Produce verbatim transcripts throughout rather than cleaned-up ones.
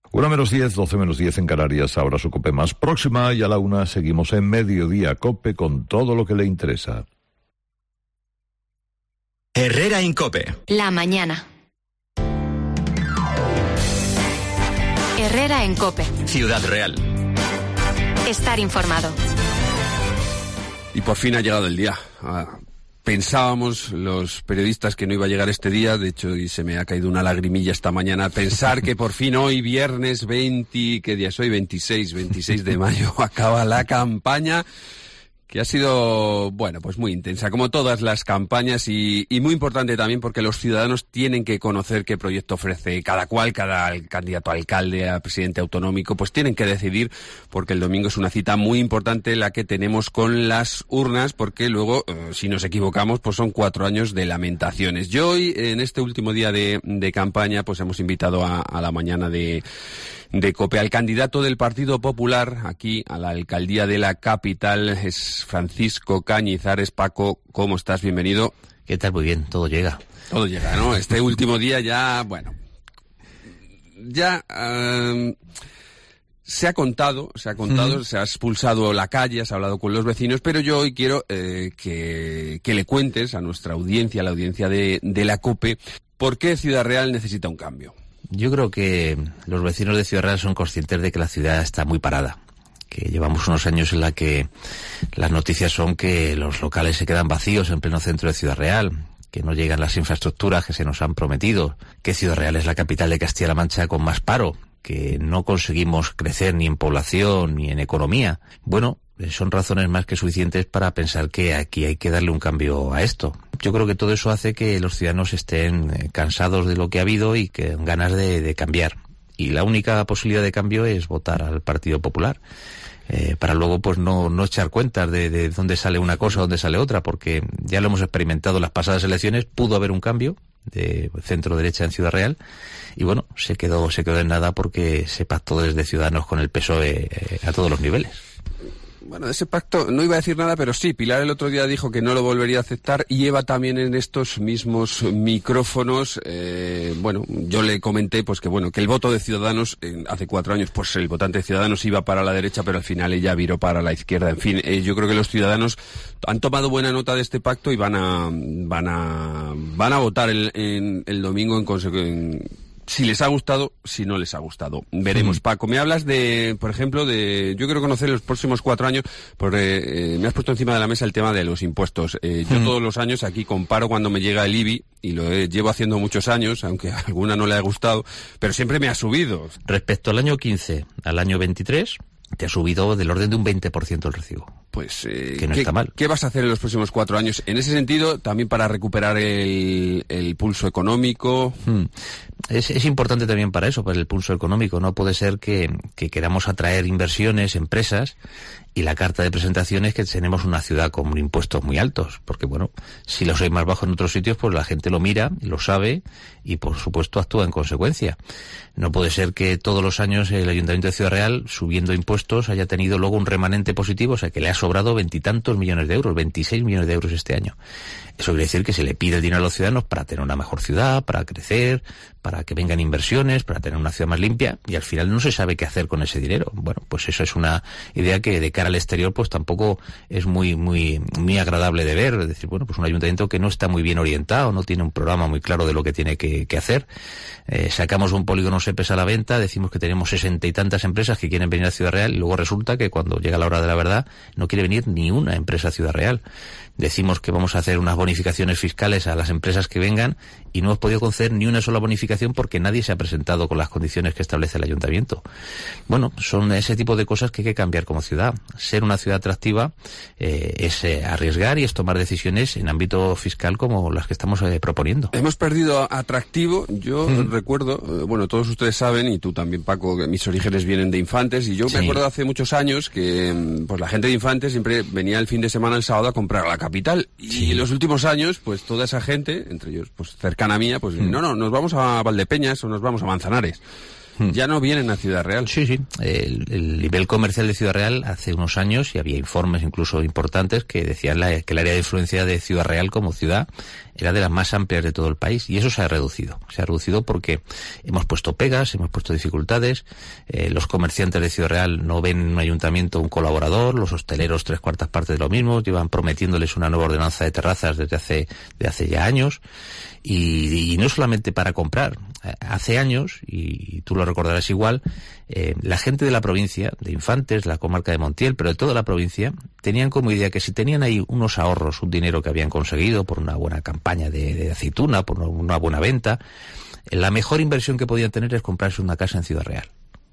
Una menos diez, doce menos diez en Canarias, ahora su COPE más próxima, y a la una seguimos en Mediodía COPE con todo lo que le interesa. Herrera en COPE. La mañana. Herrera en COPE. Ciudad Real. Estar informado. Y por fin ha llegado el día. Ah, pensábamos los periodistas que no iba a llegar este día, de hecho, y se me ha caído una lagrimilla esta mañana, pensar que por fin hoy, viernes veinte, ¿qué día es hoy? veintiséis, veintiséis de mayo, acaba la campaña, que ha sido, bueno, pues muy intensa, como todas las campañas, y, y muy importante también porque los ciudadanos tienen que conocer qué proyecto ofrece cada cual, cada candidato a alcalde, a presidente autonómico, pues tienen que decidir, porque el domingo es una cita muy importante la que tenemos con las urnas, porque luego, eh, si nos equivocamos, pues son cuatro años de lamentaciones. Yo hoy, en este último día de, de campaña, pues hemos invitado a, a la mañana de... de COPE al candidato del Partido Popular aquí a la alcaldía de la capital, es Francisco Cañizares. Paco, ¿cómo estás? Bienvenido. ¿Qué tal? Muy bien, todo llega. Todo llega, ¿no? Este último día ya, bueno, ya uh, se ha contado, se ha contado, mm. se ha expulsado la calle, has hablado con los vecinos, pero yo hoy quiero eh, que, que le cuentes a nuestra audiencia, a la audiencia de, de la COPE, por qué Ciudad Real necesita un cambio. Yo creo que los vecinos de Ciudad Real son conscientes de que la ciudad está muy parada, que llevamos unos años en la que las noticias son que los locales se quedan vacíos en pleno centro de Ciudad Real, que no llegan las infraestructuras que se nos han prometido, que Ciudad Real es la capital de Castilla-La Mancha con más paro, que no conseguimos crecer ni en población ni en economía. Bueno, son razones más que suficientes para pensar que aquí hay que darle un cambio a esto. Yo creo que todo eso hace que los ciudadanos estén cansados de lo que ha habido y que ganas de, de cambiar. Y la única posibilidad de cambio es votar al Partido Popular. Eh, para luego pues no, no echar cuentas de, de dónde sale una cosa, dónde sale otra, porque ya lo hemos experimentado en las pasadas elecciones, pudo haber un cambio de centro-derecha en Ciudad Real, y bueno, se quedó, se quedó en nada porque se pactó desde Ciudadanos con el P S O E eh, a todos los niveles. Bueno, de ese pacto no iba a decir nada, pero sí, Pilar el otro día dijo que no lo volvería a aceptar, y Eva también en estos mismos micrófonos, eh, bueno, yo le comenté pues que bueno, que el voto de Ciudadanos, eh, hace cuatro años, pues el votante de Ciudadanos iba para la derecha, pero al final ella viró para la izquierda. En fin, eh, yo creo que los ciudadanos han tomado buena nota de este pacto y van a, van a, van a votar el, en, el domingo en consecuencia. Si les ha gustado, si no les ha gustado. Veremos. Mm. Paco, me hablas de, por ejemplo, de... Yo quiero conocer los próximos cuatro años, porque eh, me has puesto encima de la mesa el tema de los impuestos. Eh, yo mm. todos los años aquí comparo cuando me llega el I B I, y lo he, llevo haciendo muchos años, aunque a alguna no le ha gustado, pero siempre me ha subido. Respecto al año quince al año veintitrés, te ha subido del orden de un veinte por ciento el recibo. Pues, eh, que no ¿qué, está mal. ¿qué vas a hacer en los próximos cuatro años? En ese sentido, también para recuperar el, el pulso económico. Hmm. Es, es importante también para eso, para el pulso económico. No puede ser que, que queramos atraer inversiones, empresas, y la carta de presentación es que tenemos una ciudad con impuestos muy altos, porque bueno, si los hay más bajos en otros sitios, pues la gente lo mira, lo sabe, y por supuesto actúa en consecuencia. No puede ser que todos los años el Ayuntamiento de Ciudad Real, subiendo impuestos, haya tenido luego un remanente positivo, o sea que le ha sobrado veintitantos millones de euros, veintiséis millones de euros este año. Eso quiere decir que se le pide el dinero a los ciudadanos para tener una mejor ciudad, para crecer, para que vengan inversiones, para tener una ciudad más limpia, y al final no se sabe qué hacer con ese dinero. Bueno, pues eso es una idea que de cara al exterior pues tampoco es muy muy muy agradable de ver. Es decir, bueno, pues un ayuntamiento que no está muy bien orientado, no tiene un programa muy claro de lo que tiene que, que hacer. Eh, sacamos un polígono SEPES a la venta, decimos que tenemos sesenta y tantas empresas que quieren venir a Ciudad Real, y luego resulta que cuando llega la hora de la verdad no quiere venir ni una empresa a Ciudad Real. Decimos que vamos a hacer unas bonificaciones fiscales a las empresas que vengan, y no hemos podido conceder ni una sola bonificación porque nadie se ha presentado con las condiciones que establece el ayuntamiento. Bueno, son ese tipo de cosas que hay que cambiar como ciudad. Ser una ciudad atractiva eh, es eh, arriesgar y es tomar decisiones en ámbito fiscal como las que estamos eh, proponiendo. Hemos perdido atractivo. Yo mm. recuerdo, eh, bueno, todos ustedes saben, y tú también, Paco, que mis orígenes vienen de Infantes, y yo sí. me acuerdo hace muchos años que pues la gente de Infantes siempre venía el fin de semana, el sábado, a comprar a la capital. Y sí. en los últimos años, pues toda esa gente, entre ellos pues cercana a mía, pues mm. no, no, nos vamos a Valdepeñas o nos vamos a Manzanares. Ya no vienen a Ciudad Real. Sí, sí. El, el nivel comercial de Ciudad Real hace unos años, y había informes incluso importantes que decían la, que el área de influencia de Ciudad Real como ciudad era de las más amplias de todo el país, y eso se ha reducido. Se ha reducido porque hemos puesto pegas, hemos puesto dificultades, eh, los comerciantes de Ciudad Real no ven en un ayuntamiento un colaborador, los hosteleros tres cuartas partes de lo mismo, llevan prometiéndoles una nueva ordenanza de terrazas desde hace, de hace ya años, y, y no solamente para comprar. Hace años, y, y tú lo recordarás igual, eh, la gente de la provincia, de Infantes, la comarca de Montiel, pero de toda la provincia, tenían como idea que si tenían ahí unos ahorros, un dinero que habían conseguido por una buena campaña de, de aceituna, por una buena venta, la mejor inversión que podían tener es comprarse una casa en Ciudad Real.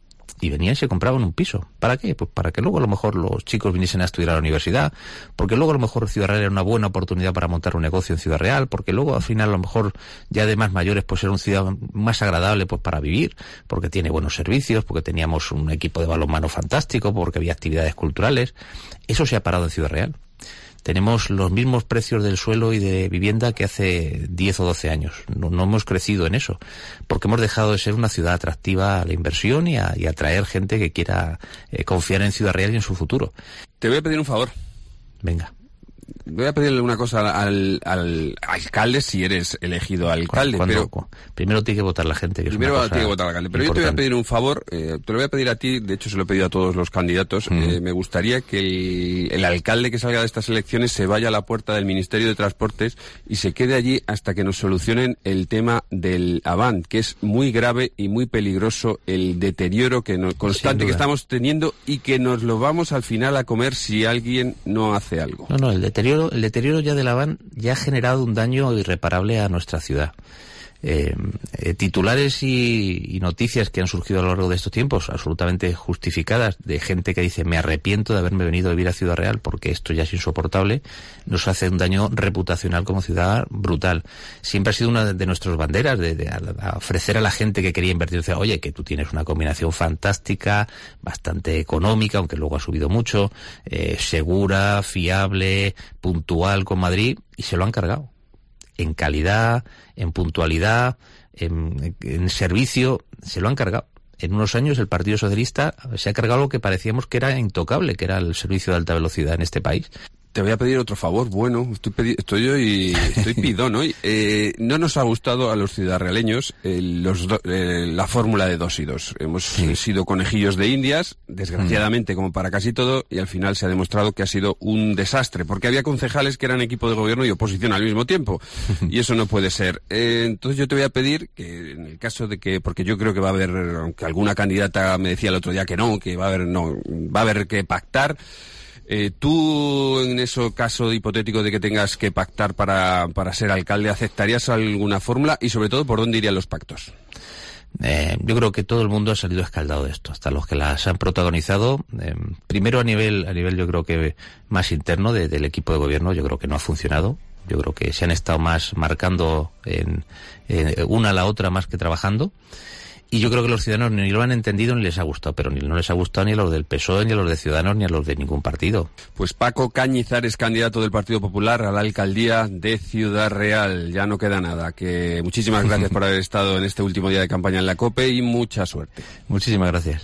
Y venían y se compraban un piso. ¿Para qué? Pues para que luego a lo mejor los chicos viniesen a estudiar a la universidad, porque luego a lo mejor Ciudad Real era una buena oportunidad para montar un negocio en Ciudad Real, porque luego al final a lo mejor ya de más mayores pues era una ciudad más agradable pues para vivir, porque tiene buenos servicios, porque teníamos un equipo de balonmano fantástico, porque había actividades culturales. Eso se ha parado en Ciudad Real. Tenemos los mismos precios del suelo y de vivienda que hace diez o doce años. No, no hemos crecido en eso, porque hemos dejado de ser una ciudad atractiva a la inversión y a, y a atraer gente que quiera eh, confiar en Ciudad Real y en su futuro. Te voy a pedir un favor. Venga. Voy a pedirle una cosa al, al alcalde, si eres elegido alcalde. Cuando, pero primero tiene que votar la gente. Que primero es una cosa tiene que votar el alcalde. Pero importante. Yo te voy a pedir un favor, eh, te lo voy a pedir a ti, de hecho se lo he pedido a todos los candidatos. Mm. Eh, me gustaría que el, el alcalde que salga de estas elecciones se vaya a la puerta del Ministerio de Transportes y se quede allí hasta que nos solucionen el tema del Avant, que es muy grave y muy peligroso el deterioro que nos, constante que estamos teniendo y que nos lo vamos al final a comer si alguien no hace algo. No, no, el deterioro El deterioro ya de la Avant ya ha generado un daño irreparable a nuestra ciudad. Eh, eh, titulares y, y noticias que han surgido a lo largo de estos tiempos, absolutamente justificadas, de gente que dice me arrepiento de haberme venido a vivir a Ciudad Real porque esto ya es insoportable, nos hace un daño reputacional como ciudad brutal. Siempre ha sido una de nuestras banderas de, de, de ofrecer a la gente que quería invertir, decir, oye, que tú tienes una combinación fantástica, bastante económica, aunque luego ha subido mucho, eh, segura, fiable, puntual con Madrid, y se lo han cargado. En calidad, en puntualidad, en, en servicio, se lo han cargado. En unos años el Partido Socialista se ha cargado lo que parecíamos que era intocable, que era el servicio de alta velocidad en este país. Te voy a pedir otro favor, bueno, estoy, pedi- estoy yo y estoy pidón hoy. Eh, no nos ha gustado a los ciudadraleños eh, los do- eh, la fórmula de dos y dos. Hemos sí. sido conejillos de indias, desgraciadamente, mm. como para casi todo, y al final se ha demostrado que ha sido un desastre, porque había concejales que eran equipo de gobierno y oposición al mismo tiempo, y eso no puede ser. Eh, entonces yo te voy a pedir que en el caso de que, porque yo creo que va a haber, aunque alguna candidata me decía el otro día que no, que va a haber, no, va a haber que pactar. Eh, tú, en ese caso hipotético de que tengas que pactar para, para ser alcalde, ¿aceptarías alguna fórmula? Y sobre todo, ¿por dónde irían los pactos? Eh, yo creo que todo el mundo ha salido escaldado de esto, hasta los que las han protagonizado. Eh, primero a nivel, a nivel yo creo que más interno de, del equipo de gobierno, yo creo que no ha funcionado. Yo creo que se han estado más marcando en, en una a la otra más que trabajando. Y yo creo que los ciudadanos ni lo han entendido ni les ha gustado, pero ni no les ha gustado ni a los del P S O E, ni a los de Ciudadanos, ni a los de ningún partido. Pues Paco Cañizares, candidato del Partido Popular a la alcaldía de Ciudad Real. Ya no queda nada. Que muchísimas gracias por haber estado en este último día de campaña en la COPE y mucha suerte. Muchísimas gracias.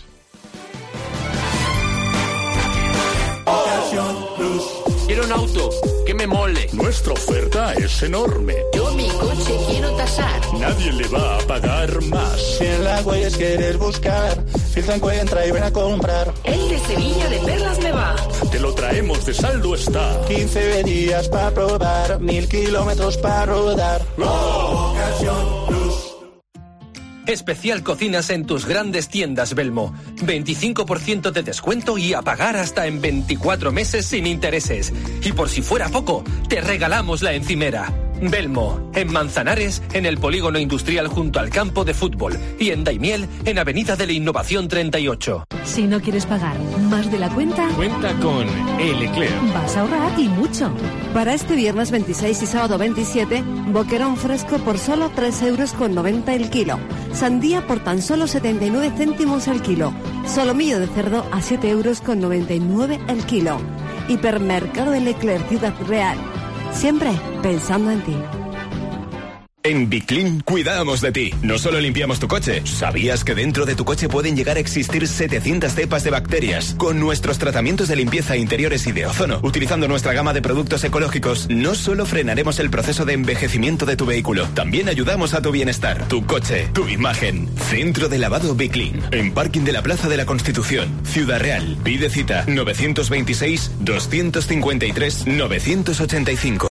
Quiero un auto que me mole. Nuestra oferta es enorme. Yo mi coche quiero tasar. Nadie le va a pagar más. Si en la Huellas quieres buscar, filtra, encuentra y ven a comprar. El de Sevilla de Perlas me va. Te lo traemos de saldo está. quince días para probar, mil kilómetros para rodar. ¡Oh! Ocasión Plus. Especial cocinas en tus grandes tiendas Belmo. veinticinco por ciento de descuento y a pagar hasta en veinticuatro meses sin intereses. Y por si fuera poco, te regalamos la encimera. Belmo, en Manzanares, en el polígono industrial junto al campo de fútbol. Y en Daimiel, en Avenida de la Innovación treinta y ocho. Si no quieres pagar más de la cuenta, cuenta con El Eclair. Vas a ahorrar y mucho. Para este viernes veintiséis y sábado veintisiete, boquerón fresco por solo tres euros con noventa el kilo. Sandía por tan solo setenta y nueve céntimos el kilo. Solomillo de cerdo a siete euros con noventa y nueve el kilo. Hipermercado El Eclair Ciudad Real. Siempre pensando en ti. En Biclin cuidamos de ti. No solo limpiamos tu coche. ¿Sabías que dentro de tu coche pueden llegar a existir setecientas cepas de bacterias? Con nuestros tratamientos de limpieza interiores y de ozono, utilizando nuestra gama de productos ecológicos, no solo frenaremos el proceso de envejecimiento de tu vehículo, también ayudamos a tu bienestar, tu coche, tu imagen. Centro de lavado Biclin. En parking de la Plaza de la Constitución, Ciudad Real. Pide cita novecientos veintiséis, doscientos cincuenta y tres, novecientos ochenta y cinco.